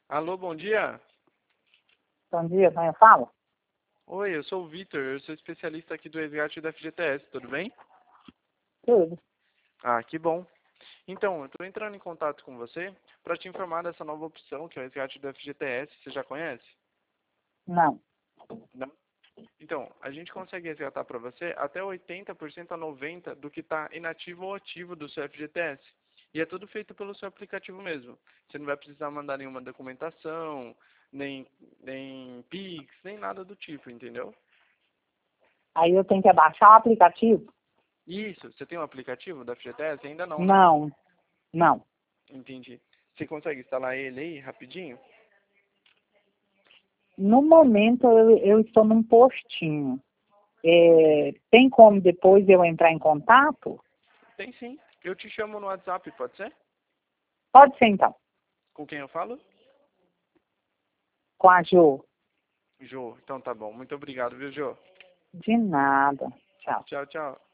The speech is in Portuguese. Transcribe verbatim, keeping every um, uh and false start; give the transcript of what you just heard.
Alô, bom dia. Bom dia, quem eu falo? Oi, eu sou o Vitor, eu sou especialista aqui do resgate da F G T S, tudo bem? Tudo. Ah, que bom. Então, eu estou entrando em contato com você para te informar dessa nova opção, que é o resgate do F G T S, você já conhece? Não. Não? Então, a gente consegue resgatar para você até oitenta por cento a noventa por cento do que está inativo ou ativo do seu F G T S. E é tudo feito pelo seu aplicativo mesmo. Você não vai precisar mandar nenhuma documentação, nem, nem Pix, nem nada do tipo, entendeu? Aí eu tenho que abaixar o aplicativo? Isso, você tem um aplicativo da F G T S? Ainda não, né? Não. Não. Entendi. Você consegue instalar ele aí rapidinho? No momento eu, eu estou num postinho. É, Entendi. tem como depois eu entrar em contato? Tem sim. Eu te chamo no WhatsApp, pode ser? Pode ser então. Com quem eu falo? Com a Jo. Jô. Então tá bom. Muito obrigado, viu, Jô? De nada. Tchau. Tchau, tchau.